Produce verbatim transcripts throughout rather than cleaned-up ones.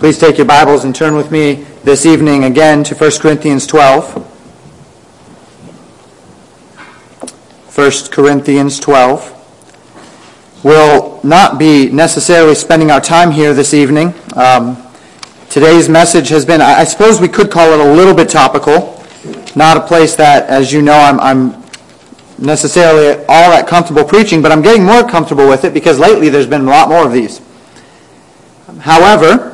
Please take your Bibles and turn with me this evening again to First Corinthians twelve. First Corinthians twelve. We'll not be necessarily spending our time here this evening. Um, today's message has been, I suppose we could call it a little bit topical. Not a place that, as you know, I'm, I'm necessarily all that comfortable preaching, but I'm getting more comfortable with it because lately there's been a lot more of these. However,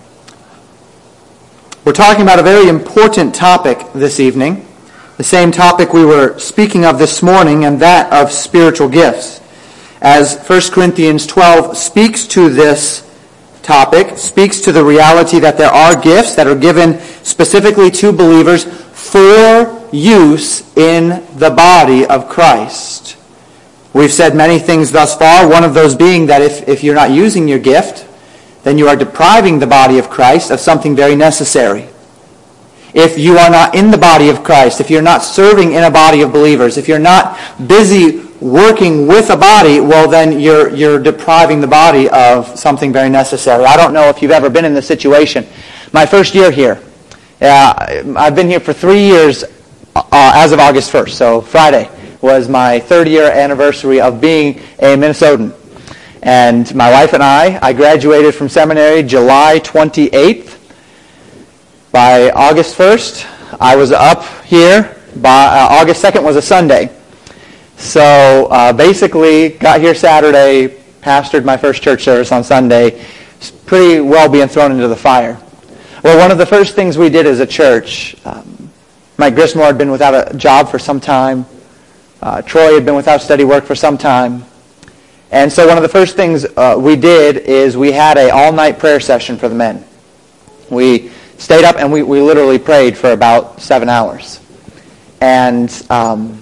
we're talking about a very important topic this evening, the same topic we were speaking of this morning, and that of spiritual gifts. As First Corinthians twelve speaks to this topic, speaks to the reality that there are gifts that are given specifically to believers for use in the body of Christ. We've said many things thus far, one of those being that if, if you're not using your gift, then you are depriving the body of Christ of something very necessary. If you are not in the body of Christ, if you're not serving in a body of believers, if you're not busy working with a body, well then you're you're depriving the body of something very necessary. I don't know if you've ever been in this situation. My first year here, uh, I've been here for three years uh, as of August first, so Friday was my third year anniversary of being a Minnesotan. And my wife and I, I graduated from seminary July twenty-eighth. By August first, I was up here. By uh, August second was a Sunday. So uh, basically, got here Saturday, pastored my first church service on Sunday. It's pretty well being thrown into the fire. Well, one of the first things we did as a church, um, Mike Grismore had been without a job for some time. Uh, Troy had been without steady work for some time. And so one of the first things uh, we did is we had an all-night prayer session for the men. We stayed up and we, we literally prayed for about seven hours. And um,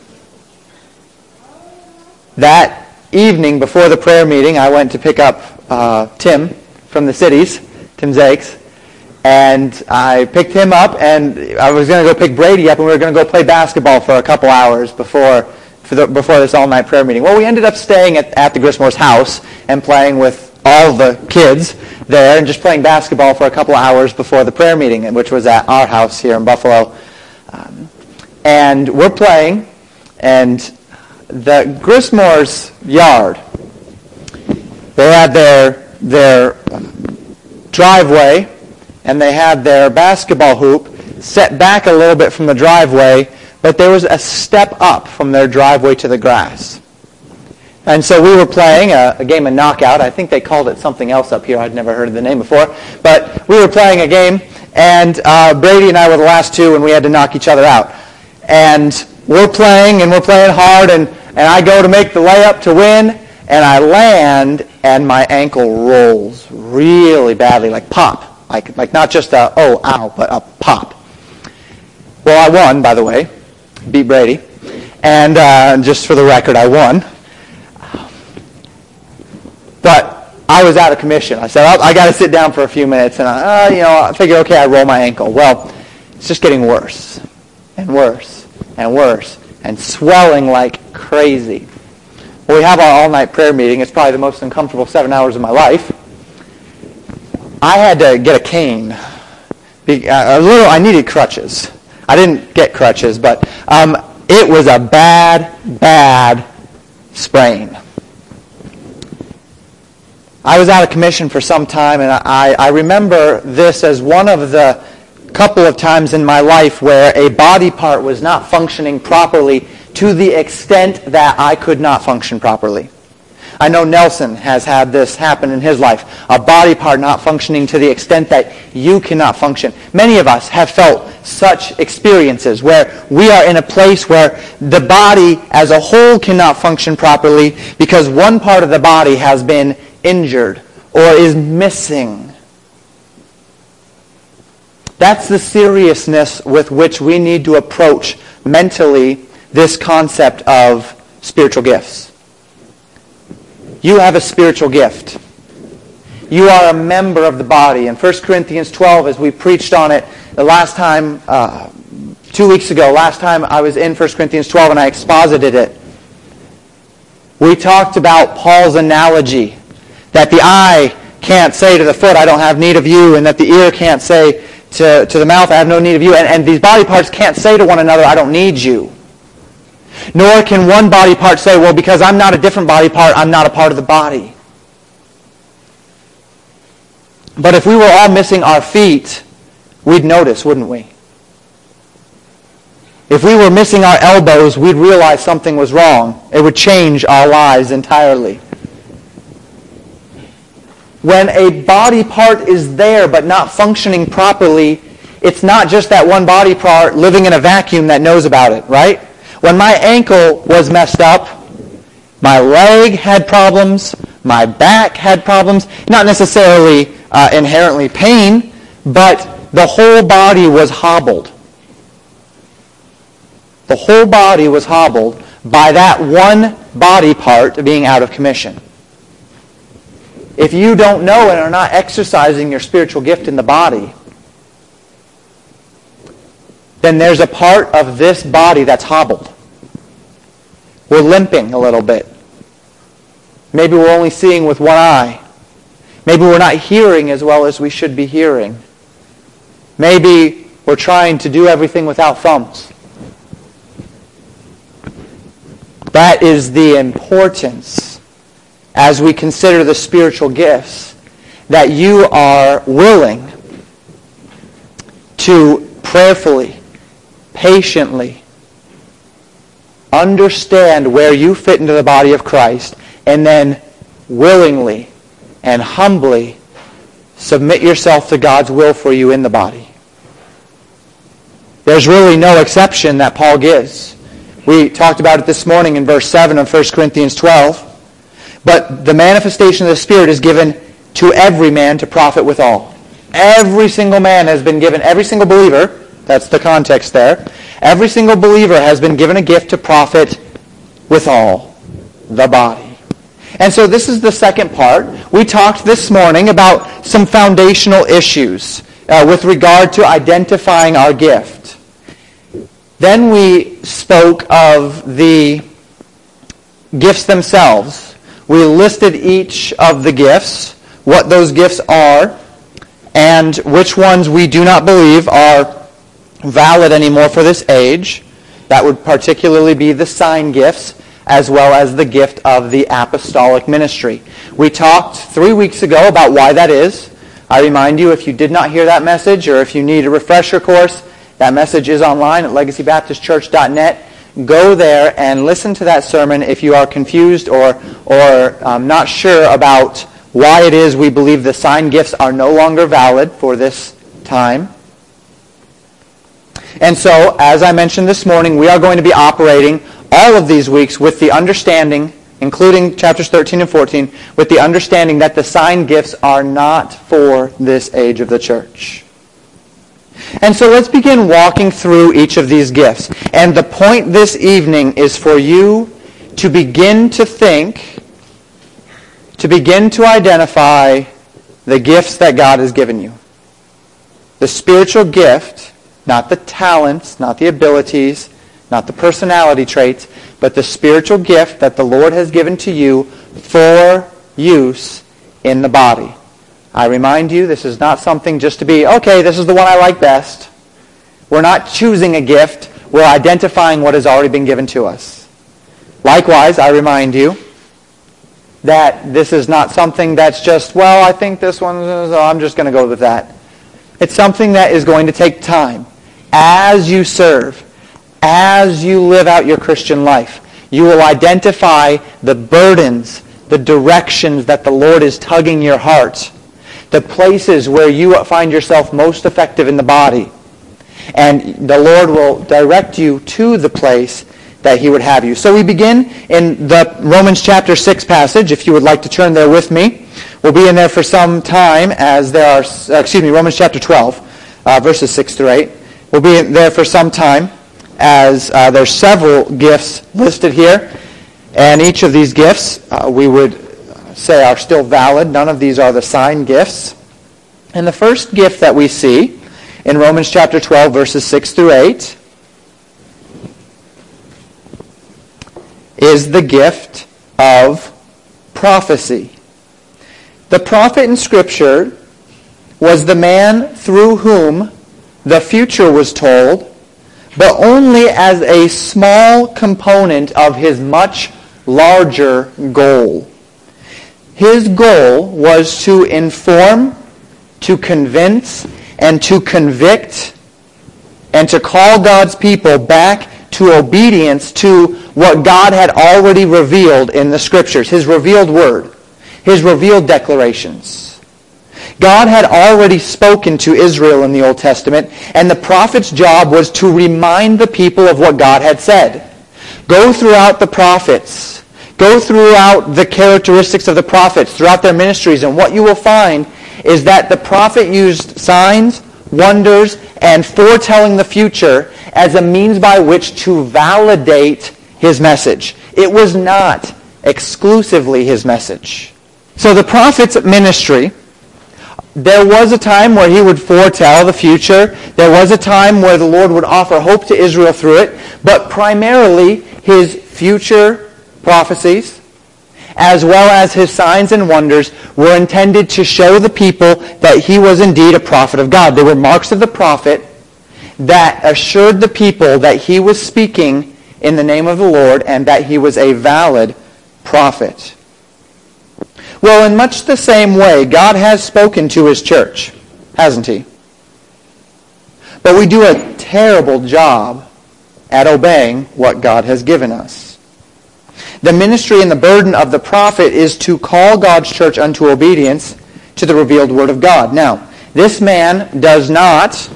that evening before the prayer meeting, I went to pick up uh, Tim from the cities, Tim Zakes, and I picked him up and I was going to go pick Brady up and we were going to go play basketball for a couple hours before For the, before this all-night prayer meeting. Well, we ended up staying at, at the Grismore's house and playing with all the kids there and just playing basketball for a couple of hours before the prayer meeting, which was at our house here in Buffalo. Um, and we're playing, and the Grismore's yard, they had their, their driveway, and they had their basketball hoop set back a little bit from the driveway, but there was a step up from their driveway to the grass. And so we were playing a, a game of knockout. I think they called it something else up here. I'd never heard of the name before. But we were playing a game, and uh, Brady and I were the last two, and we had to knock each other out. And we're playing, and we're playing hard, and, and I go to make the layup to win, and I land, and my ankle rolls really badly, like pop. Like, like not just a, oh, ow, but a pop. Well, I won, by the way. Beat Brady. And uh, just for the record, I won. But I was out of commission. I said, oh, I got to sit down for a few minutes. And, I, uh, you know, I figure, okay, I roll my ankle. Well, it's just getting worse and worse and worse and swelling like crazy. Well, we have our all-night prayer meeting. It's probably the most uncomfortable seven hours of my life. I had to get a cane. A little, I needed crutches. I didn't get crutches, but um, it was a bad, bad sprain. I was out of commission for some time, and I, I remember this as one of the couple of times in my life where a body part was not functioning properly to the extent that I could not function properly. I know Nelson has had this happen in his life, a body part not functioning to the extent that you cannot function. Many of us have felt such experiences where we are in a place where the body as a whole cannot function properly because one part of the body has been injured or is missing. That's the seriousness with which we need to approach mentally this concept of spiritual gifts. You have a spiritual gift. You are a member of the body. In First Corinthians twelve, as we preached on it the last time, uh, two weeks ago, last time I was in First Corinthians twelve and I exposited it, we talked about Paul's analogy that the eye can't say to the foot, I don't have need of you, and that the ear can't say to, to the mouth, I have no need of you. And, and these body parts can't say to one another, I don't need you. Nor can one body part say, well, because I'm not a different body part, I'm not a part of the body. But if we were all missing our feet, we'd notice, wouldn't we? If we were missing our elbows, we'd realize something was wrong. It would change our lives entirely. When a body part is there but not functioning properly, it's not just that one body part living in a vacuum that knows about it, right? When my ankle was messed up, my leg had problems, my back had problems, not necessarily uh, inherently pain, but the whole body was hobbled. The whole body was hobbled by that one body part being out of commission. If you don't know and are not exercising your spiritual gift in the body, then there's a part of this body that's hobbled. We're limping a little bit. Maybe we're only seeing with one eye. Maybe we're not hearing as well as we should be hearing. Maybe we're trying to do everything without thumbs. That is the importance, as we consider the spiritual gifts, that you are willing to prayerfully, patiently understand where you fit into the body of Christ, and then willingly and humbly submit yourself to God's will for you in the body. There's really no exception that Paul gives. We talked about it this morning in verse seven of First Corinthians twelve. But the manifestation of the Spirit is given to every man to profit withal. Every single man has been given, every single believer, that's the context there, every single believer has been given a gift to profit withal, the body. And so this is the second part. We talked this morning about some foundational issues uh, with regard to identifying our gift. Then we spoke of the gifts themselves. We listed each of the gifts, what those gifts are, and which ones we do not believe are valid anymore for this age. That would particularly be the sign gifts, as well as the gift of the apostolic ministry. We talked three weeks ago about why that is. I remind you, if you did not hear that message, or if you need a refresher course, that message is online at legacy baptist church dot net. Go there and listen to that sermon if you are confused or, or um, not sure about why it is we believe the sign gifts are no longer valid for this time. And so, as I mentioned this morning, we are going to be operating all of these weeks with the understanding, including chapters thirteen and fourteen, with the understanding that the sign gifts are not for this age of the church. And so let's begin walking through each of these gifts. And the point this evening is for you to begin to think, to begin to identify the gifts that God has given you. The spiritual gift, not the talents, not the abilities, not the personality traits, but the spiritual gift that the Lord has given to you for use in the body. I remind you, this is not something just to be, okay, this is the one I like best. We're not choosing a gift. We're identifying what has already been given to us. Likewise, I remind you that this is not something that's just, well, I think this one, so I'm just going to go with that. It's something that is going to take time. As you serve, as you live out your Christian life, you will identify the burdens, the directions that the Lord is tugging your heart, the places where you find yourself most effective in the body. And the Lord will direct you to the place that He would have you. So we begin in the Romans chapter six passage, if you would like to turn there with me. We'll be in there for some time as there are, excuse me, Romans chapter twelve, uh, verses six through eight. We'll be there for some time as uh, there's several gifts listed here. And each of these gifts uh, we would say are still valid. None of these are the sign gifts. And the first gift that we see in Romans chapter twelve, verses six through eight, is the gift of prophecy. The prophet in Scripture was the man through whom the future was told, but only as a small component of his much larger goal. His goal was to inform, to convince, and to convict, and to call God's people back to obedience to what God had already revealed in the Scriptures, His revealed word, His revealed declarations. God had already spoken to Israel in the Old Testament, and the prophet's job was to remind the people of what God had said. Go throughout the prophets. Go throughout the characteristics of the prophets, throughout their ministries, and what you will find is that the prophet used signs, wonders, and foretelling the future as a means by which to validate his message. It was not exclusively his message. So the prophet's ministry, there was a time where he would foretell the future. There was a time where the Lord would offer hope to Israel through it. But primarily, his future prophecies, as well as his signs and wonders, were intended to show the people that he was indeed a prophet of God. They were marks of the prophet that assured the people that he was speaking in the name of the Lord and that he was a valid prophet. Well, in much the same way, God has spoken to his church, hasn't he? But we do a terrible job at obeying what God has given us. The ministry and the burden of the prophet is to call God's church unto obedience to the revealed word of God. Now, this man does not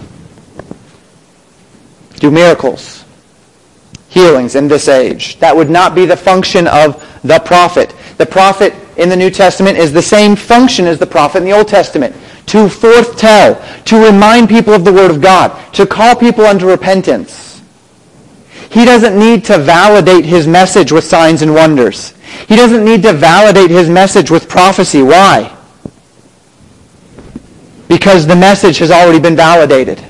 do miracles, healings in this age. That would not be the function of the prophet. The prophet in the New Testament is the same function as the prophet in the Old Testament. To foretell, to remind people of the Word of God, to call people unto repentance. He doesn't need to validate his message with signs and wonders. He doesn't need to validate his message with prophecy. Why? Because the message has already been validated.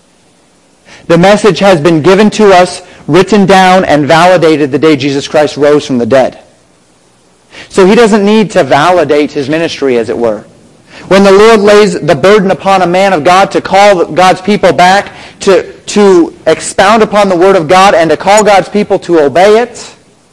The message has been given to us, written down, and validated the day Jesus Christ rose from the dead. So he doesn't need to validate his ministry, as it were. When the Lord lays the burden upon a man of God to call God's people back, to, to expound upon the Word of God, and to call God's people to obey it,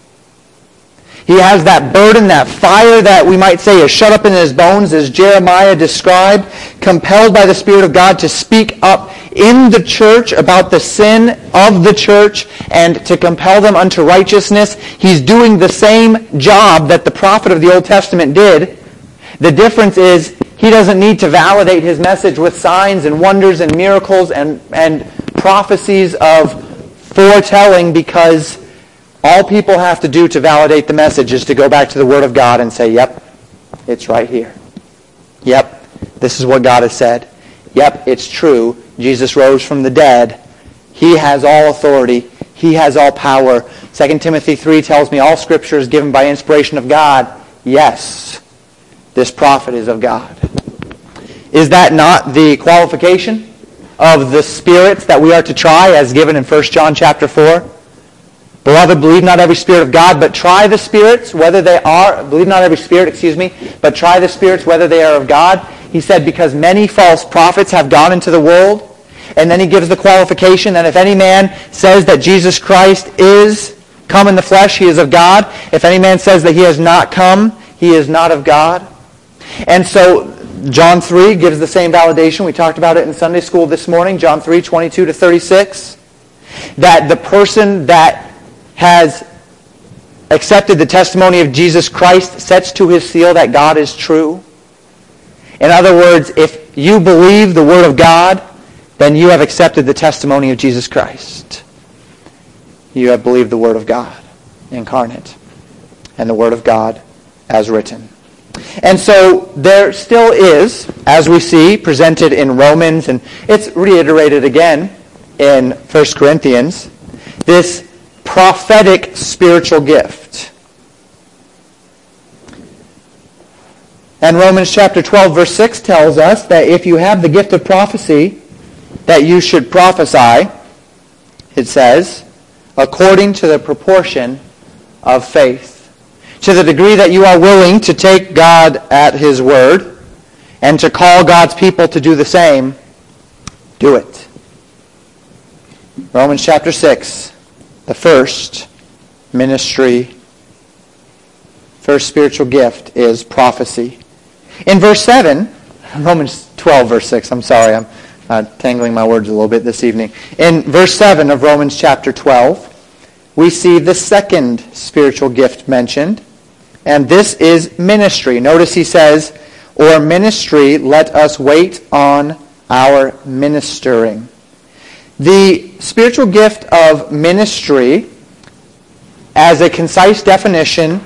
he has that burden, that fire that we might say is shut up in his bones, as Jeremiah described, compelled by the Spirit of God to speak up in the church about the sin of the church and to compel them unto righteousness. He's doing the same job that the prophet of the Old Testament did. The difference is he doesn't need to validate his message with signs and wonders and miracles and, and prophecies of foretelling, because all people have to do to validate the message is to go back to the Word of God and say, yep, it's right here. Yep, this is what God has said. Yep, it's true. Jesus rose from the dead. He has all authority. He has all power. Second Timothy three tells me all Scripture is given by inspiration of God. Yes, this prophet is of God. Is that not the qualification of the spirits that we are to try, as given in First John chapter four? Beloved, believe not every spirit of God, but try the spirits, whether they are, believe not every spirit, excuse me, but try the spirits, whether they are of God. He said, because many false prophets have gone into the world. And then he gives the qualification that if any man says that Jesus Christ is come in the flesh, he is of God. If any man says that he has not come, he is not of God. And so John three gives the same validation. We talked about it in Sunday school this morning, John three, twenty-two to thirty-six. That the person that has accepted the testimony of Jesus Christ sets to his seal that God is true. In other words, if you believe the Word of God, then you have accepted the testimony of Jesus Christ. You have believed the Word of God incarnate and the Word of God as written. And so there still is, as we see presented in Romans, and it's reiterated again in First Corinthians, this prophetic spiritual gift. And Romans chapter twelve, verse six tells us that if you have the gift of prophecy, that you should prophesy, it says, according to the proportion of faith. to the degree that you are willing to take God at his word and to call God's people to do the same, do it. Romans chapter six, the first ministry, first spiritual gift is prophecy. In verse seven, Romans twelve, verse six, I'm sorry, I'm uh, tangling my words a little bit this evening. In verse seven of Romans chapter twelve, we see the second spiritual gift mentioned, and this is ministry. Notice he says, or ministry, let us wait on our ministering. The spiritual gift of ministry, as a concise definition,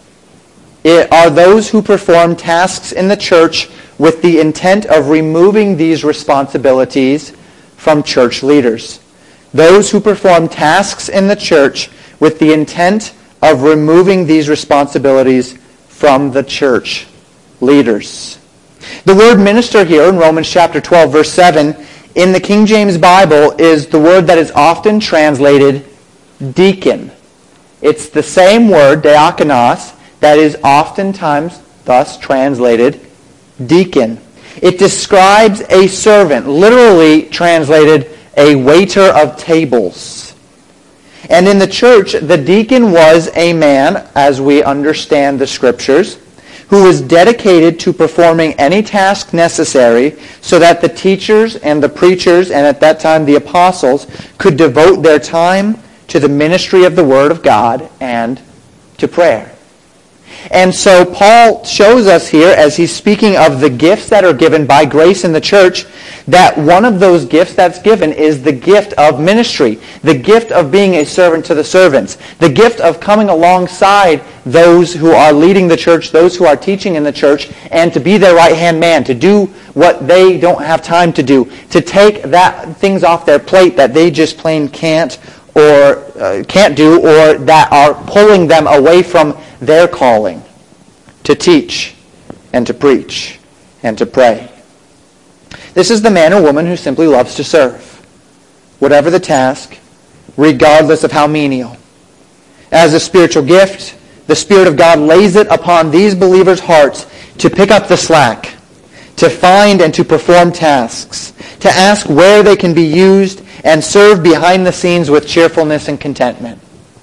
it are those who perform tasks in the church with the intent of removing these responsibilities from church leaders. Those who perform tasks in the church with the intent of removing these responsibilities from the church leaders. The word minister here in Romans chapter twelve, verse seven, in the King James Bible is the word that is often translated deacon. It's the same word, diakonos, that is oftentimes thus translated deacon. It describes a servant, literally translated a waiter of tables. And in the church, the deacon was a man, as we understand the Scriptures, who was dedicated to performing any task necessary so that the teachers and the preachers, and at that time the apostles, could devote their time to the ministry of the Word of God and to prayer. And so Paul shows us here, as he's speaking of the gifts that are given by grace in the church, that one of those gifts that's given is the gift of ministry, the gift of being a servant to the servants, the gift of coming alongside those who are leading the church, those who are teaching in the church, and to be their right-hand man, to do what they don't have time to do, to take that things off their plate that they just plain can't or uh, can't do, or that are pulling them away from their calling to teach and to preach and to pray. This is the man or woman who simply loves to serve, whatever the task, regardless of how menial. As a spiritual gift, the Spirit of God lays it upon these believers' hearts to pick up the slack, to find and to perform tasks, to ask where they can be used, and serve behind the scenes with cheerfulness and contentment.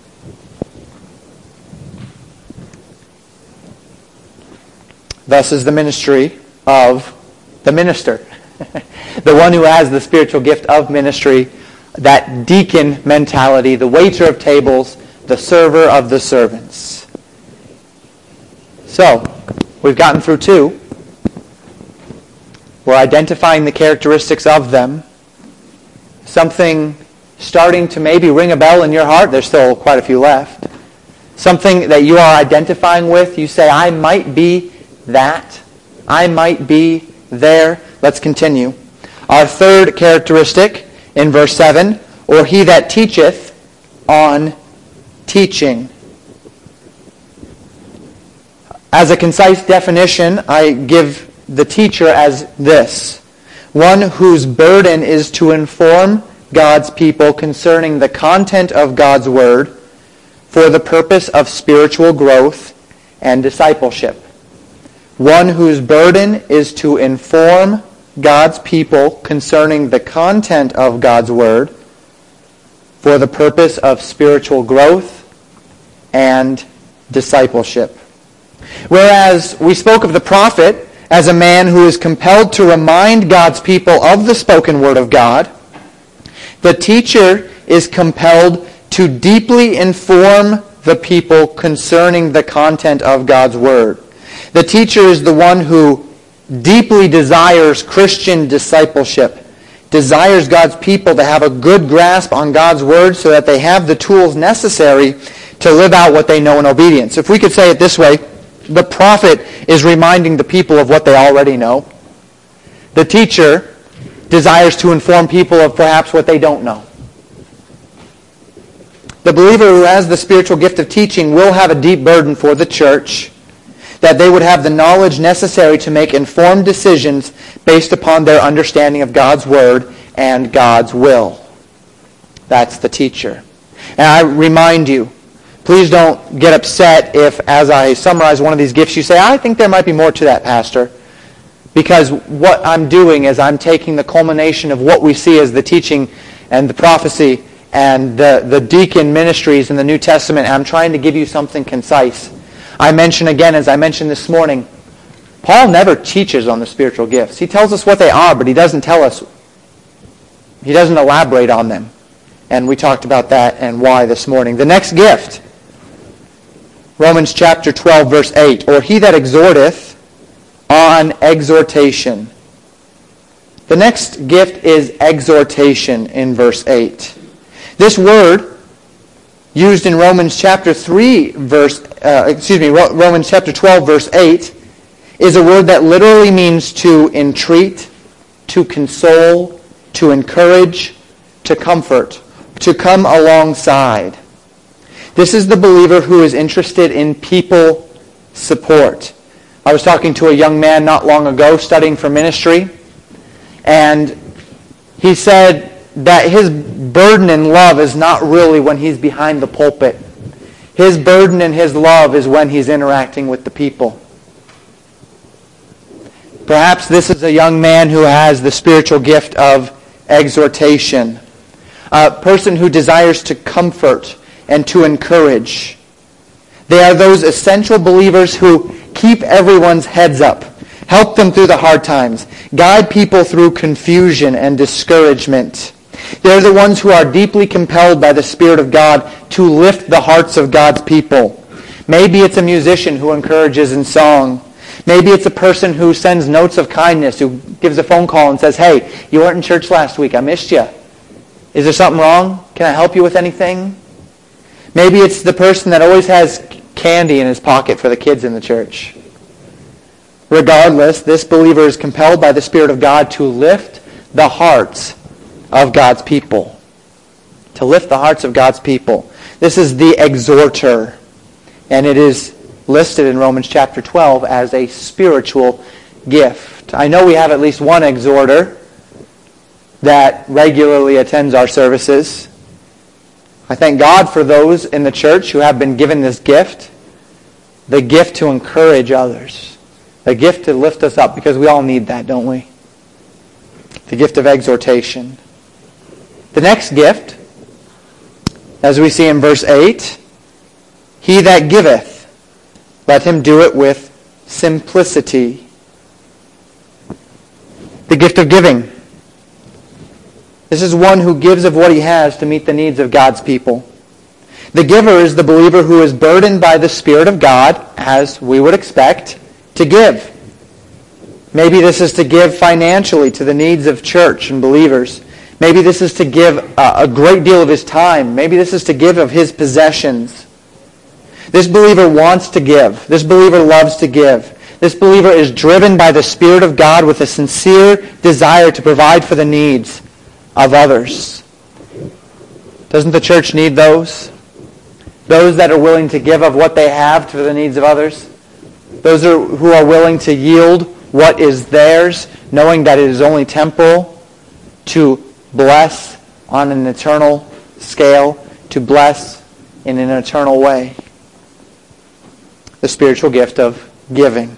Thus is the ministry of the minister, the one who has the spiritual gift of ministry, that deacon mentality, the waiter of tables, the server of the servants. So, we've gotten through two. We're identifying the characteristics of them. Something starting to maybe ring a bell in your heart. There's still quite a few left. Something that you are identifying with. You say, I might be that. I might be there. Let's continue. Our third characteristic in verse seven, or he that teacheth on teaching. As a concise definition, I give the teacher as this: one whose burden is to inform God's people concerning the content of God's Word for the purpose of spiritual growth and discipleship. One whose burden is to inform God's people concerning the content of God's Word for the purpose of spiritual growth and discipleship. Whereas we spoke of the prophet as a man who is compelled to remind God's people of the spoken word of God, the teacher is compelled to deeply inform the people concerning the content of God's word. The teacher is the one who deeply desires Christian discipleship, desires God's people to have a good grasp on God's word so that they have the tools necessary to live out what they know in obedience. If we could say it this way, the prophet is reminding the people of what they already know. The teacher desires to inform people of perhaps what they don't know. The believer who has the spiritual gift of teaching will have a deep burden for the church, that they would have the knowledge necessary to make informed decisions based upon their understanding of God's word and God's will. That's the teacher. And I remind you, Please don't get upset if, as I summarize one of these gifts, you say, I think there might be more to that, Pastor. Because what I'm doing is I'm taking the culmination of what we see as the teaching and the prophecy and the, the deacon ministries in the New Testament, and I'm trying to give you something concise. I mention again, as I mentioned this morning, Paul never teaches on the spiritual gifts. He tells us what they are, but he doesn't tell us, he doesn't elaborate on them. And we talked about that and why this morning. The next gift, Romans chapter twelve, verse eight, or he that exhorteth on exhortation. The next gift is exhortation in verse eight. This word, used in Romans chapter three, verse, uh, excuse me, Romans chapter twelve, verse eight, is a word that literally means to entreat, to console, to encourage, to comfort, to come alongside. This is the believer who is interested in people support. I was talking to a young man not long ago studying for ministry, and he said that his burden in love is not really when he's behind the pulpit. His burden and his love is when he's interacting with the people. Perhaps this is a young man who has the spiritual gift of exhortation. A person who desires to comfort and to encourage. They are those essential believers who keep everyone's heads up, help them through the hard times, guide people through confusion and discouragement. They're the ones who are deeply compelled by the Spirit of God to lift the hearts of God's people. Maybe it's a musician who encourages in song. Maybe it's a person who sends notes of kindness, who gives a phone call and says, hey, you weren't in church last week. I missed you. Is there something wrong? Can I help you with anything? Maybe it's the person that always has candy in his pocket for the kids in the church. Regardless, this believer is compelled by the Spirit of God to lift the hearts of God's people. To lift the hearts of God's people. This is the exhorter. And it is listed in Romans chapter twelve as a spiritual gift. I know we have at least one exhorter that regularly attends our services. I thank God for those in the church who have been given this gift. The gift to encourage others. The gift to lift us up, because we all need that, don't we? The gift of exhortation. The next gift, as we see in verse eight, he that giveth, let him do it with simplicity. The gift of giving. This is one who gives of what he has to meet the needs of God's people. The giver is the believer who is burdened by the Spirit of God, as we would expect, to give. Maybe this is to give financially to the needs of church and believers. Maybe this is to give a great deal of his time. Maybe this is to give of his possessions. This believer wants to give. This believer loves to give. This believer is driven by the Spirit of God with a sincere desire to provide for the needs of others. Doesn't the church need those? Those that are willing to give of what they have to the needs of others? Those are, who are willing to yield what is theirs, knowing that it is only temporal, to bless on an eternal scale, to bless in an eternal way. The spiritual gift of giving.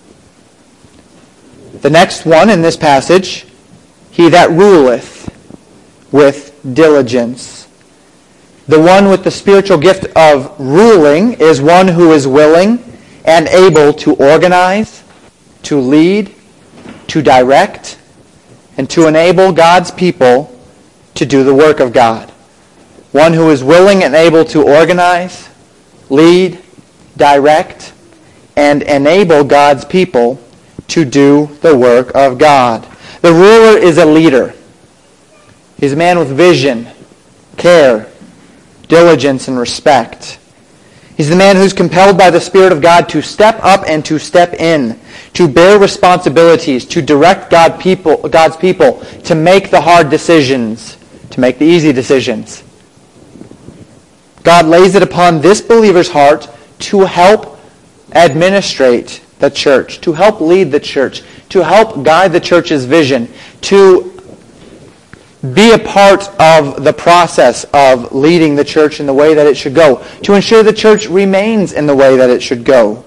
The next one in this passage, he that ruleth with diligence. The one with the spiritual gift of ruling is one who is willing and able to organize, to lead, to direct, and to enable God's people to do the work of God. One who is willing and able to organize, lead, direct, and enable God's people to do the work of God. The ruler is a leader. He's a man with vision, care, diligence, and respect. He's the man who's compelled by the Spirit of God to step up and to step in, to bear responsibilities, to direct God people, God's people, to make the hard decisions, to make the easy decisions. God lays it upon this believer's heart to help administrate the church, to help lead the church, to help guide the church's vision, to be a part of the process of leading the church in the way that it should go, to ensure the church remains in the way that it should go.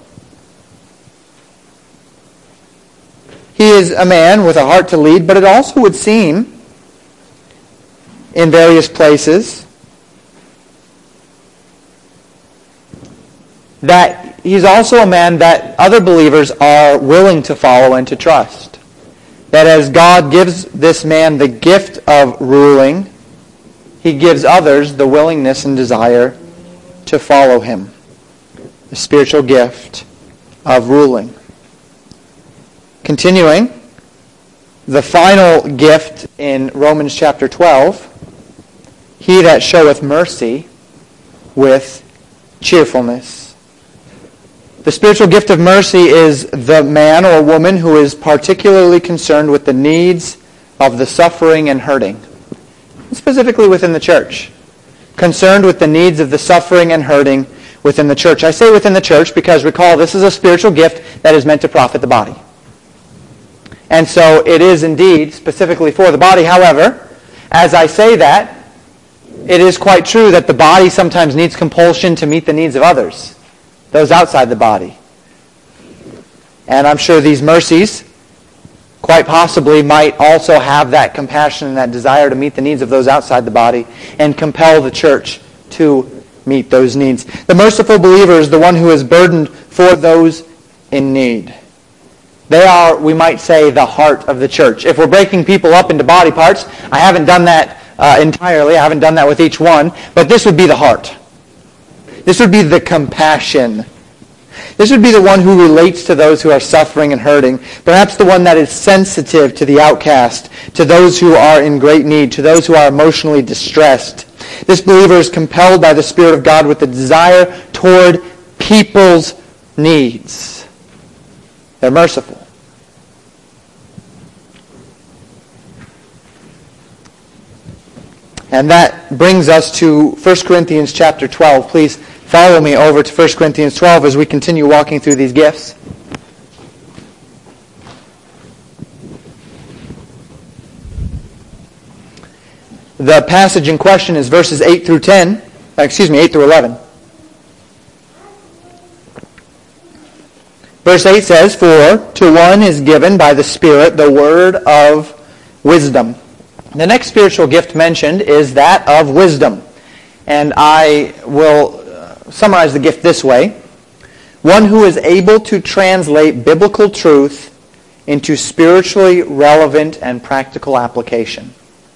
He is a man with a heart to lead, but it also would seem in various places that he's also a man that other believers are willing to follow and to trust. That as God gives this man the gift of ruling, he gives others the willingness and desire to follow him. The spiritual gift of ruling. Continuing, the final gift in Romans chapter twelve, he that showeth mercy with cheerfulness. The spiritual gift of mercy is the man or woman who is particularly concerned with the needs of the suffering and hurting, specifically within the church. Concerned with the needs of the suffering and hurting within the church. I say within the church because, recall, this is a spiritual gift that is meant to profit the body. And so it is indeed specifically for the body. However, as I say that, it is quite true that the body sometimes needs compulsion to meet the needs of others, those outside the body. And I'm sure these mercies quite possibly might also have that compassion and that desire to meet the needs of those outside the body and compel the church to meet those needs. The merciful believer is the one who is burdened for those in need. They are, we might say, the heart of the church. If we're breaking people up into body parts, I haven't done that uh, entirely. I haven't done that with each one. But this would be the heart. This would be the compassion. This would be the one who relates to those who are suffering and hurting. Perhaps the one that is sensitive to the outcast, to those who are in great need, to those who are emotionally distressed. This believer is compelled by the Spirit of God with the desire toward people's needs. They're merciful. And that brings us to First Corinthians chapter twelve. Please follow me over to First Corinthians twelve as we continue walking through these gifts. The passage in question is verses eight through ten. Excuse me, eight through eleven. Verse eight says, "For to one is given by the Spirit the word of wisdom." The next spiritual gift mentioned is that of wisdom. And I will summarize the gift this way. One who is able to translate biblical truth into spiritually relevant and practical application.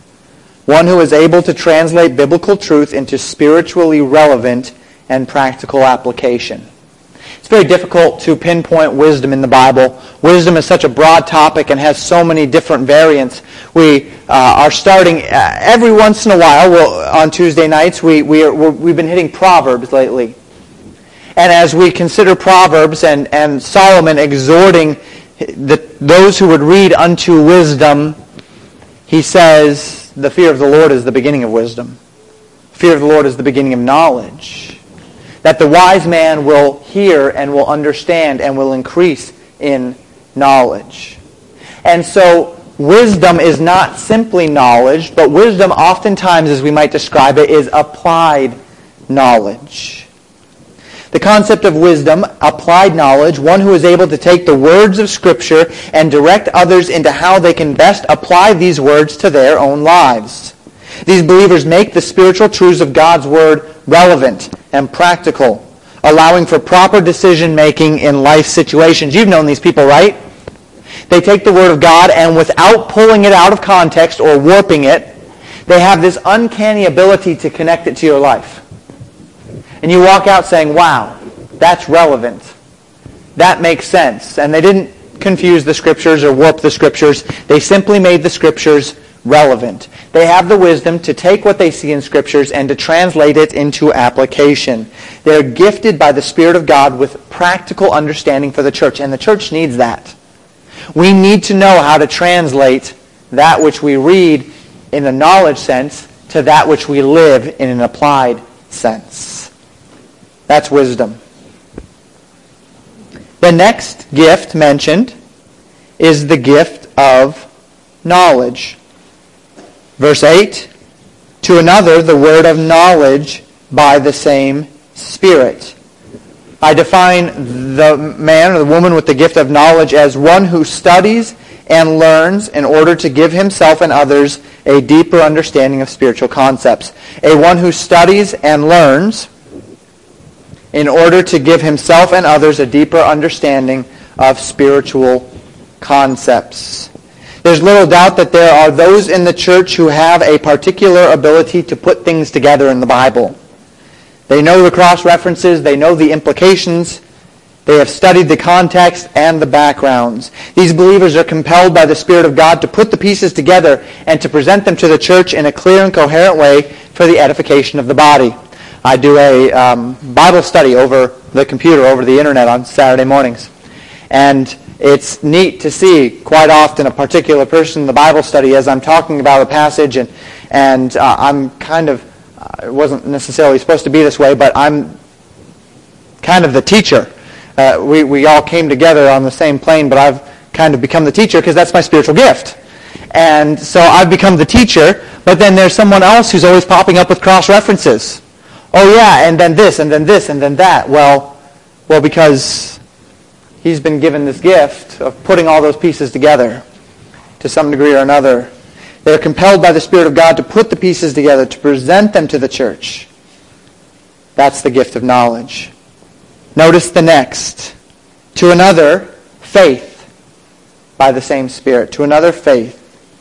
One who is able to translate biblical truth into spiritually relevant and practical application. It's very difficult to pinpoint wisdom in the Bible. Wisdom is such a broad topic and has so many different variants. We uh, are starting uh, every once in a while. We'll, on Tuesday nights, we we are, we're, we've been hitting Proverbs lately, and as we consider Proverbs and and Solomon exhorting the, those who would read unto wisdom, he says, "The fear of the Lord is the beginning of wisdom. Fear of the Lord is the beginning of knowledge." That the wise man will hear and will understand and will increase in knowledge. And so wisdom is not simply knowledge, but wisdom oftentimes, as we might describe it, is applied knowledge. The concept of wisdom, applied knowledge, one who is able to take the words of Scripture and direct others into how they can best apply these words to their own lives. These believers make the spiritual truths of God's Word relevant and practical, allowing for proper decision-making in life situations. You've known these people, right? They take the Word of God and without pulling it out of context or warping it, they have this uncanny ability to connect it to your life. And you walk out saying, wow, that's relevant. That makes sense. And they didn't confuse the Scriptures or warp the Scriptures. They simply made the Scriptures relevant. They have the wisdom to take what they see in Scriptures and to translate it into application. They're gifted by the Spirit of God with practical understanding for the church, and the church needs that. We need to know how to translate that which we read in a knowledge sense to that which we live in an applied sense. That's wisdom. The next gift mentioned is the gift of knowledge. Verse eight, to another the word of knowledge by the same Spirit. I define the man or the woman with the gift of knowledge as one who studies and learns in order to give himself and others a deeper understanding of spiritual concepts. A one who studies and learns in order to give himself and others a deeper understanding of spiritual concepts. There's little doubt that there are those in the church who have a particular ability to put things together in the Bible. They know the cross-references, they know the implications, they have studied the context and the backgrounds. These believers are compelled by the Spirit of God to put the pieces together and to present them to the church in a clear and coherent way for the edification of the body. I do a um, Bible study over the computer, over the internet on Saturday mornings. And it's neat to see quite often a particular person in the Bible study as I'm talking about a passage and, and uh, I'm kind of, uh, it wasn't necessarily supposed to be this way, but I'm kind of the teacher. Uh, we, we all came together on the same plane, but I've kind of become the teacher because that's my spiritual gift. And so I've become the teacher, but then there's someone else who's always popping up with cross-references. Oh yeah, and then this, and then this, and then that. Well, well, because he's been given this gift of putting all those pieces together to some degree or another. They're compelled by the Spirit of God to put the pieces together, to present them to the church. That's the gift of knowledge. Notice the next. To another, faith by the same Spirit. To another, faith.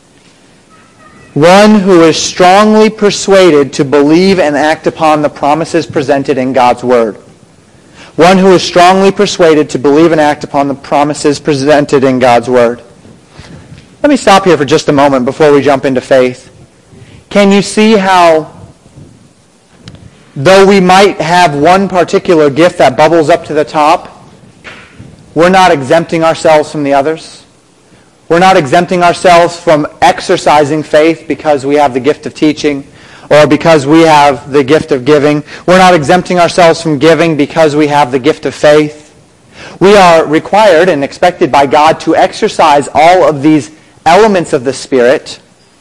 One who is strongly persuaded to believe and act upon the promises presented in God's Word. One who is strongly persuaded to believe and act upon the promises presented in God's Word. Let me stop here for just a moment before we jump into faith. Can you see how, though we might have one particular gift that bubbles up to the top, we're not exempting ourselves from the others? We're not exempting ourselves from exercising faith because we have the gift of teaching or because we have the gift of giving. We're not exempting ourselves from giving because we have the gift of faith. We are required and expected by God to exercise all of these elements of the Spirit.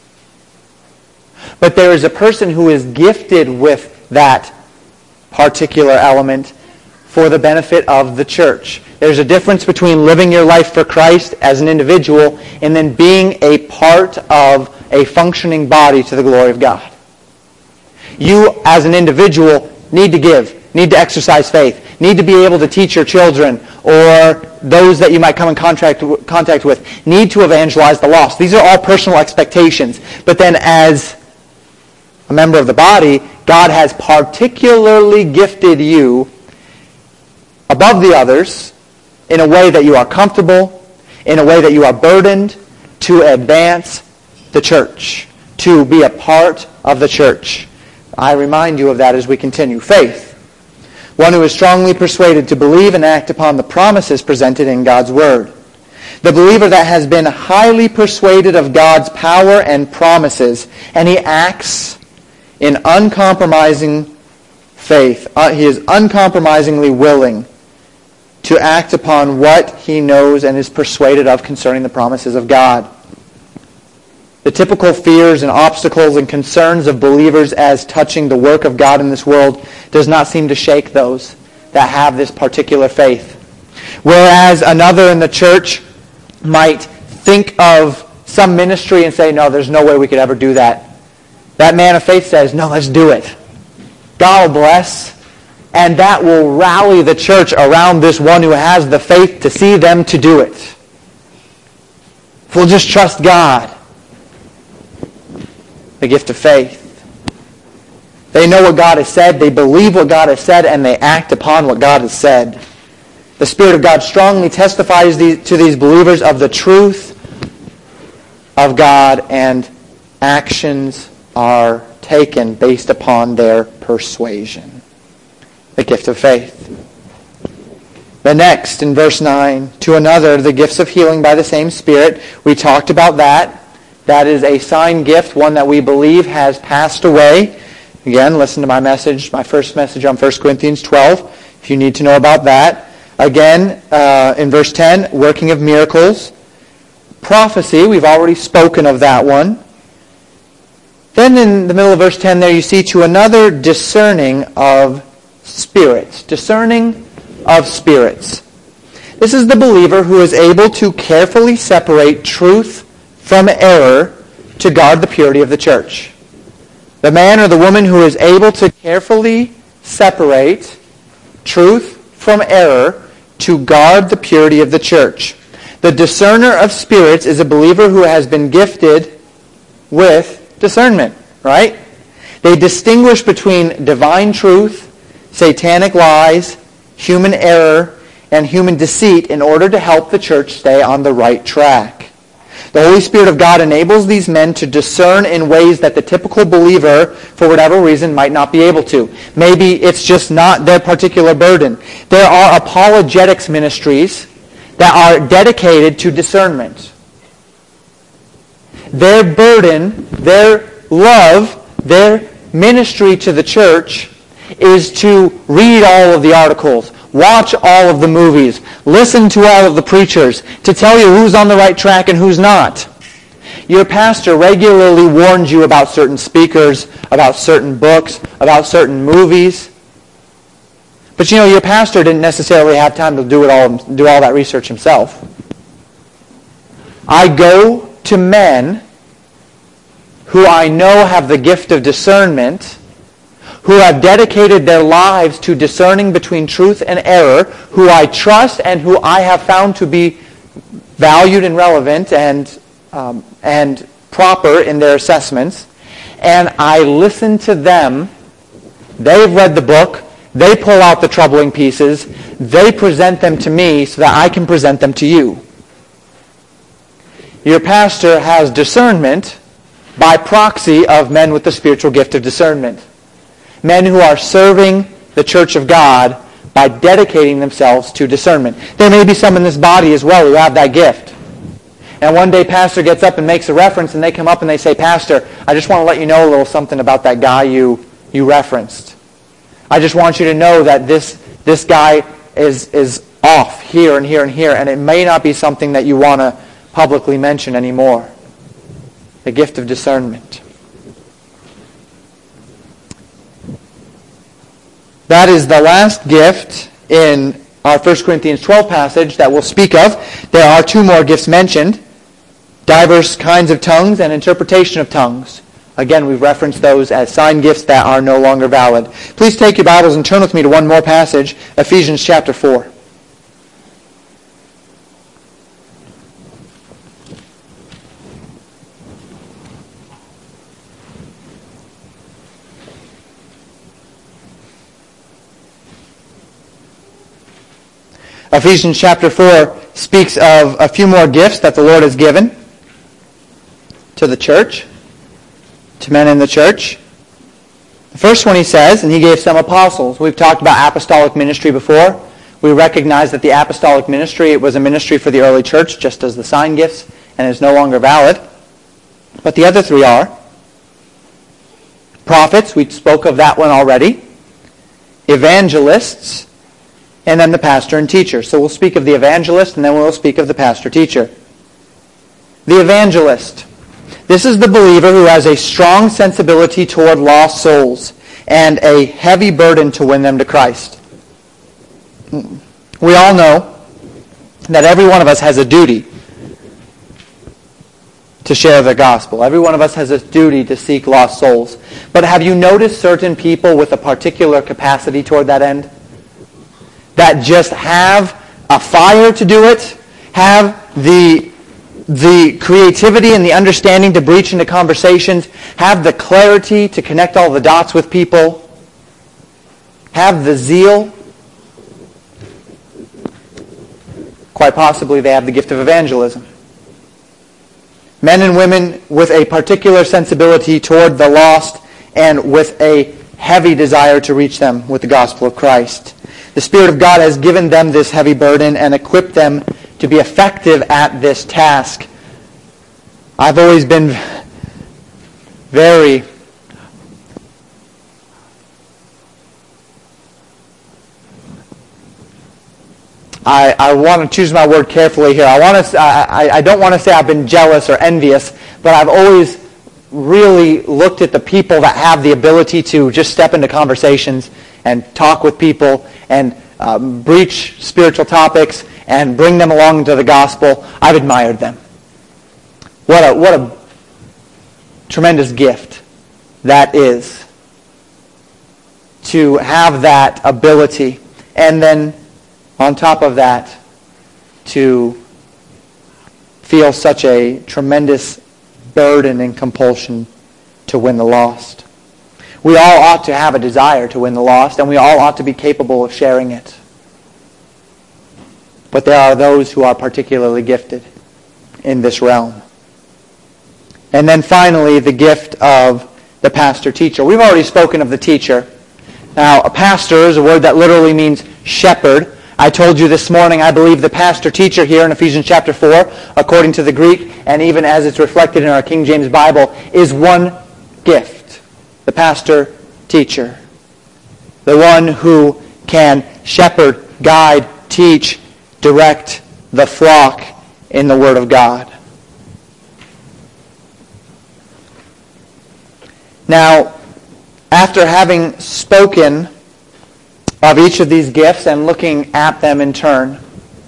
But there is a person who is gifted with that particular element for the benefit of the church. There's a difference between living your life for Christ as an individual and then being a part of a functioning body to the glory of God. You, as an individual, need to give, need to exercise faith, need to be able to teach your children or those that you might come in contact, contact with, need to evangelize the lost. These are all personal expectations. But then as a member of the body, God has particularly gifted you above the others in a way that you are comfortable, in a way that you are burdened to advance the church, to be a part of the church. I remind you of that as we continue. Faith. One who is strongly persuaded to believe and act upon the promises presented in God's Word. The believer that has been highly persuaded of God's power and promises, and he acts in uncompromising faith. Uh, he is uncompromisingly willing to act upon what he knows and is persuaded of concerning the promises of God. The typical fears and obstacles and concerns of believers as touching the work of God in this world does not seem to shake those that have this particular faith. Whereas another in the church might think of some ministry and say, no, there's no way we could ever do that. That man of faith says, no, let's do it. God will bless. And that will rally the church around this one who has the faith to see them to do it. If we'll just trust God. The gift of faith. They know what God has said, they believe what God has said, and they act upon what God has said. The Spirit of God strongly testifies to these believers of the truth of God, and actions are taken based upon their persuasion. The gift of faith. The next, in verse nine, to another, the gifts of healing by the same Spirit. We talked about that. That is a sign gift, one that we believe has passed away. Again, listen to my message, my first message on First Corinthians twelve, if you need to know about that. Again, uh, in verse ten, working of miracles. Prophecy, we've already spoken of that one. Then in the middle of verse ten there you see to another discerning of spirits. Discerning of spirits. This is the believer who is able to carefully separate truth from error to guard the purity of the church. The man or the woman who is able to carefully separate truth from error to guard the purity of the church. The discerner of spirits is a believer who has been gifted with discernment, right? They distinguish between divine truth, satanic lies, human error, and human deceit in order to help the church stay on the right track. The Holy Spirit of God enables these men to discern in ways that the typical believer, for whatever reason, might not be able to. Maybe it's just not their particular burden. There are apologetics ministries that are dedicated to discernment. Their burden, their love, their ministry to the church is to read all of the articles, watch all of the movies, listen to all of the preachers, to tell you who's on the right track and who's not. Your pastor regularly warns you about certain speakers, about certain books, about certain movies. But you know, your pastor didn't necessarily have time to do it all, do all that research himself. I go to men who I know have the gift of discernment, who have dedicated their lives to discerning between truth and error, who I trust and who I have found to be valued and relevant and um, and proper in their assessments, and I listen to them. They've read the book. They pull out the troubling pieces. They present them to me so that I can present them to you. Your pastor has discernment by proxy of men with the spiritual gift of discernment. Men who are serving the church of God by dedicating themselves to discernment. There may be some in this body as well who have that gift. And one day pastor gets up and makes a reference and they come up and they say, Pastor, I just want to let you know a little something about that guy you, you referenced. I just want you to know that this, this guy is, is off here and here and here, and it may not be something that you want to publicly mention anymore. The gift of discernment. That is the last gift in our First Corinthians twelve passage that we'll speak of. There are two more gifts mentioned. Diverse kinds of tongues and interpretation of tongues. Again, we've referenced those as sign gifts that are no longer valid. Please take your Bibles and turn with me to one more passage, Ephesians chapter four. Ephesians chapter four speaks of a few more gifts that the Lord has given to the church, to men in the church. The first one he says, and he gave some apostles. We've talked about apostolic ministry before. We recognize that the apostolic ministry, it was a ministry for the early church, just as the sign gifts, and is no longer valid. But the other three are prophets, we spoke of that one already, evangelists, and then the pastor and teacher. So we'll speak of the evangelist, and then we'll speak of the pastor-teacher. The evangelist. This is the believer who has a strong sensibility toward lost souls and a heavy burden to win them to Christ. We all know that every one of us has a duty to share the gospel. Every one of us has a duty to seek lost souls. But have you noticed certain people with a particular capacity toward that end? That just have a fire to do it, have the, the creativity and the understanding to breach into conversations, have the clarity to connect all the dots with people, have the zeal. Quite possibly they have the gift of evangelism. Men and women with a particular sensibility toward the lost and with a heavy desire to reach them with the gospel of Christ. The Spirit of God has given them this heavy burden and equipped them to be effective at this task. I've always been very I, I want to choose my word carefully here. I want to I, I don't want to say I've been jealous or envious, but I've always really looked at the people that have the ability to just step into conversations and talk with people and um, breach spiritual topics and bring them along into the gospel, I've admired them. What a, what a tremendous gift that is, to have that ability. And then on top of that, to feel such a tremendous burden and compulsion to win the lost. We all ought to have a desire to win the lost, and we all ought to be capable of sharing it. But there are those who are particularly gifted in this realm. And then finally, the gift of the pastor-teacher. We've already spoken of the teacher. Now, a pastor is a word that literally means shepherd. I told you this morning, I believe the pastor-teacher here in Ephesians chapter four, according to the Greek, and even as it's reflected in our King James Bible, is one gift. The pastor-teacher. The one who can shepherd, guide, teach, direct the flock in the Word of God. Now, after having spoken of each of these gifts and looking at them in turn,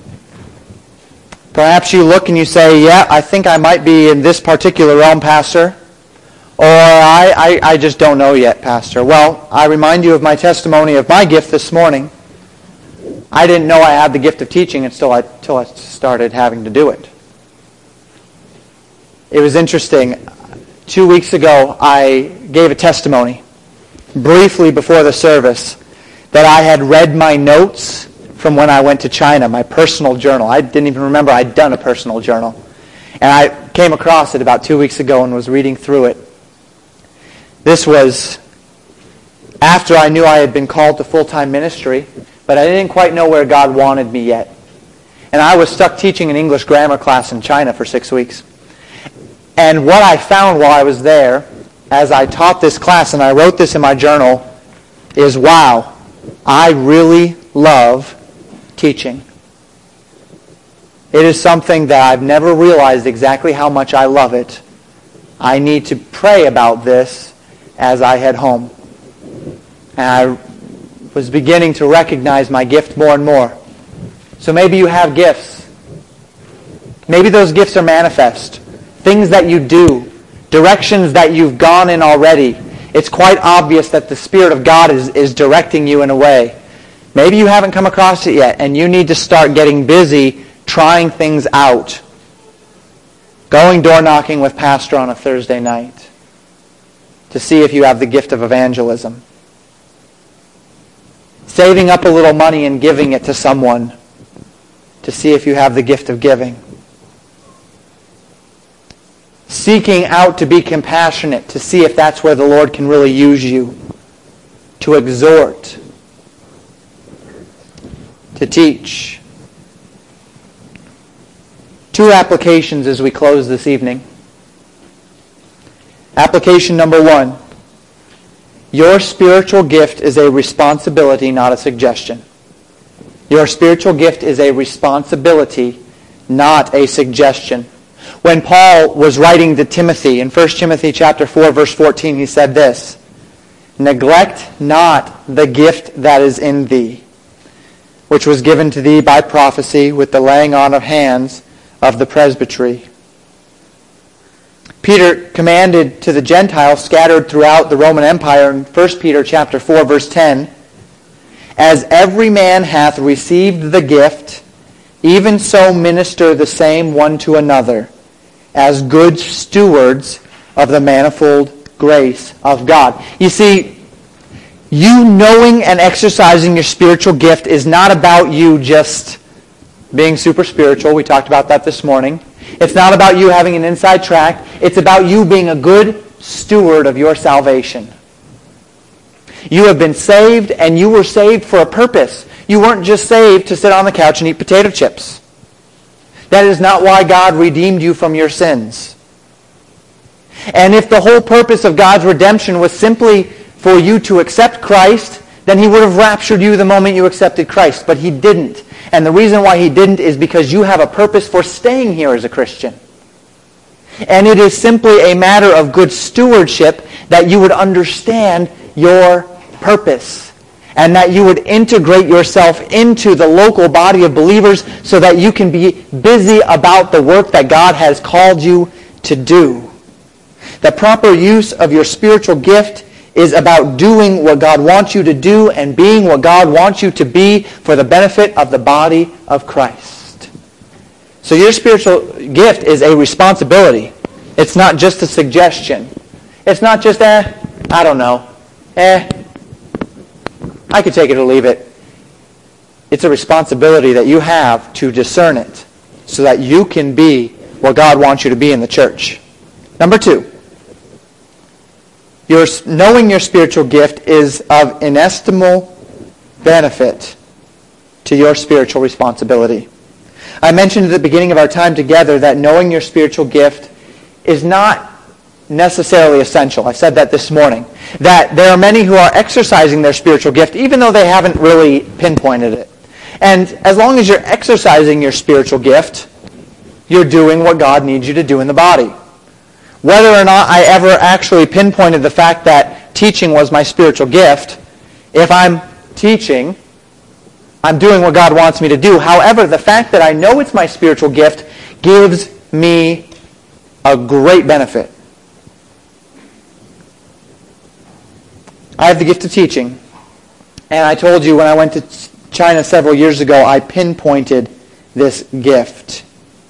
perhaps you look and you say, yeah, I think I might be in this particular realm, Pastor, or I, I, I just don't know yet, Pastor. Well, I remind you of my testimony of my gift this morning. I didn't know I had the gift of teaching until I, until I started having to do it. It was interesting. Two weeks ago, I gave a testimony briefly before the service that I had read my notes from when I went to China, my personal journal. I didn't even remember I'd done a personal journal. And I came across it about two weeks ago and was reading through it. This was after I knew I had been called to full-time ministry, but I didn't quite know where God wanted me yet. And I was stuck teaching an English grammar class in China for six weeks. And what I found while I was there, as I taught this class, and I wrote this in my journal, is, wow, I really love teaching. It is something that I've never realized exactly how much I love it. I need to pray about this as I head home. And I was beginning to recognize my gift more and more. So maybe you have gifts. Maybe those gifts are manifest. Things that you do, directions that you've gone in already. It's quite obvious that the Spirit of God is, is directing you in a way. Maybe you haven't come across it yet, and you need to start getting busy trying things out. Going door knocking with Pastor on a Thursday night to see if you have the gift of evangelism. Saving up a little money and giving it to someone to see if you have the gift of giving. Seeking out to be compassionate to see if that's where the Lord can really use you. To exhort. To teach. Two applications as we close this evening. Application number one. Your spiritual gift is a responsibility, not a suggestion. Your spiritual gift is a responsibility, not a suggestion. When Paul was writing to Timothy in First Timothy chapter four, verse fourteen, he said this, "Neglect not the gift that is in thee, which was given to thee by prophecy with the laying on of hands of the presbytery." Peter commanded to the Gentiles scattered throughout the Roman Empire in First Peter chapter four, verse ten, "As every man hath received the gift, even so minister the same one to another, as good stewards of the manifold grace of God." You see, you knowing and exercising your spiritual gift is not about you just being super spiritual. We talked about that this morning. It's not about you having an inside track. It's about you being a good steward of your salvation. You have been saved, and you were saved for a purpose. You weren't just saved to sit on the couch and eat potato chips. That is not why God redeemed you from your sins. And if the whole purpose of God's redemption was simply for you to accept Christ, then He would have raptured you the moment you accepted Christ. But He didn't. And the reason why He didn't is because you have a purpose for staying here as a Christian. And it is simply a matter of good stewardship that you would understand your purpose and that you would integrate yourself into the local body of believers so that you can be busy about the work that God has called you to do. The proper use of your spiritual gift is about doing what God wants you to do and being what God wants you to be for the benefit of the body of Christ. So your spiritual gift is a responsibility. It's not just a suggestion. It's not just, eh, I don't know, eh, I could take it or leave it. It's a responsibility that you have to discern it so that you can be what God wants you to be in the church. Number two, your, knowing your spiritual gift is of inestimable benefit to your spiritual responsibility. I mentioned at the beginning of our time together that knowing your spiritual gift is not necessarily essential. I said that this morning. That there are many who are exercising their spiritual gift even though they haven't really pinpointed it. And as long as you're exercising your spiritual gift, you're doing what God needs you to do in the body. Whether or not I ever actually pinpointed the fact that teaching was my spiritual gift, if I'm teaching, I'm doing what God wants me to do. However, the fact that I know it's my spiritual gift gives me a great benefit. I have the gift of teaching. And I told you when I went to China several years ago, I pinpointed this gift.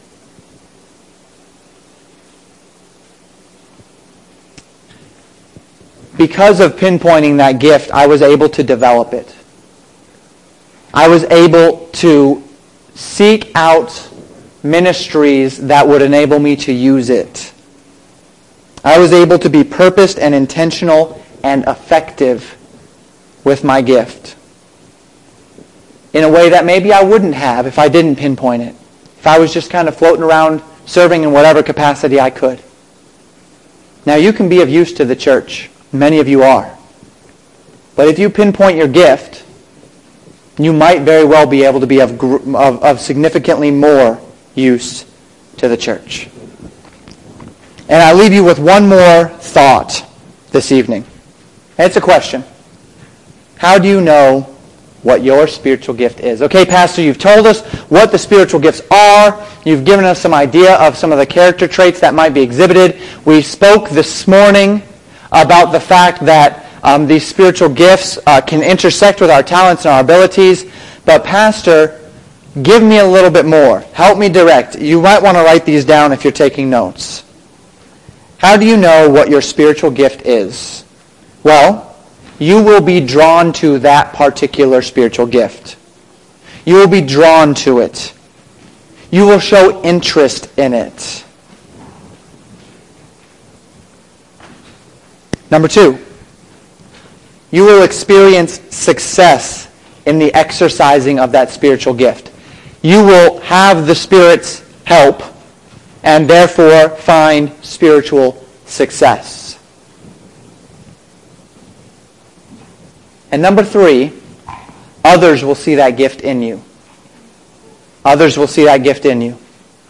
Because of pinpointing that gift, I was able to develop it. I was able to seek out ministries that would enable me to use it. I was able to be purposed and intentional and effective with my gift in a way that maybe I wouldn't have if I didn't pinpoint it. If I was just kind of floating around serving in whatever capacity I could. Now you can be of use to the church. Many of you are. But if you pinpoint your gift, you might very well be able to be of, of, of significantly more use to the church. And I leave you with one more thought this evening. And it's a question. How do you know what your spiritual gift is? Okay, Pastor, you've told us what the spiritual gifts are. You've given us some idea of some of the character traits that might be exhibited. We spoke this morning about the fact that um, these spiritual gifts uh, can intersect with our talents and our abilities. But Pastor, give me a little bit more. Help me direct. You might want to write these down if you're taking notes. How do you know what your spiritual gift is? Well, you will be drawn to that particular spiritual gift. You will be drawn to it. You will show interest in it. Number two, you will experience success in the exercising of that spiritual gift. You will have the Spirit's help and therefore find spiritual success. And number three, others will see that gift in you. Others will see that gift in you.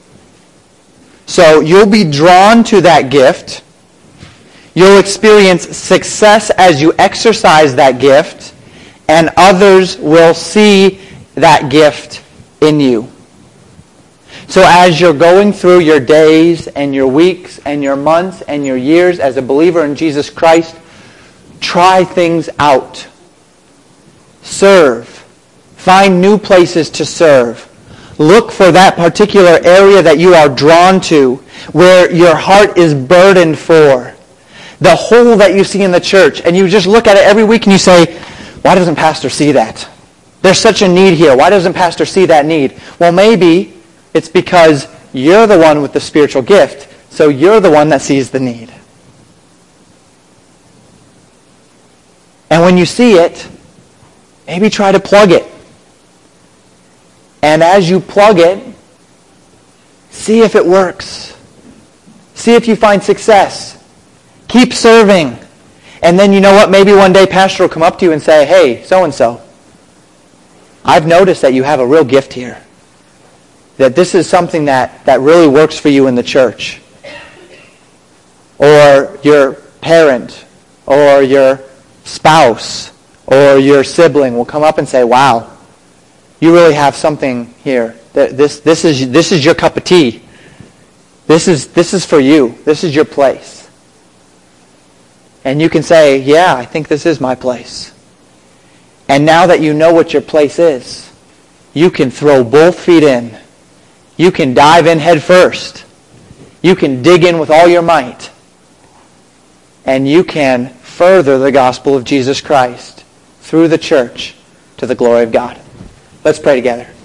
So you'll be drawn to that gift. You'll experience success as you exercise that gift, and others will see that gift in you. So as you're going through your days and your weeks and your months and your years as a believer in Jesus Christ, try things out. Serve. Find new places to serve. Look for that particular area that you are drawn to, where your heart is burdened for. The hole that you see in the church, and you just look at it every week and you say, why doesn't Pastor see that? There's such a need here. Why doesn't Pastor see that need? Well, maybe it's because you're the one with the spiritual gift, so you're the one that sees the need. And when you see it, maybe try to plug it. And as you plug it, see if it works. See if you find success. Keep serving. And then you know what? Maybe one day Pastor will come up to you and say, hey, so-and-so, I've noticed that you have a real gift here. That this is something that, that really works for you in the church. or your parent, or your spouse, or your sibling will come up and say, wow, you really have something here. This, this, is, this is your cup of tea. This is, this is for you. This is your place. And you can say, yeah, I think this is my place. And now that you know what your place is, you can throw both feet in. You can dive in head first. You can dig in with all your might. And you can further the gospel of Jesus Christ through the church to the glory of God. Let's pray together.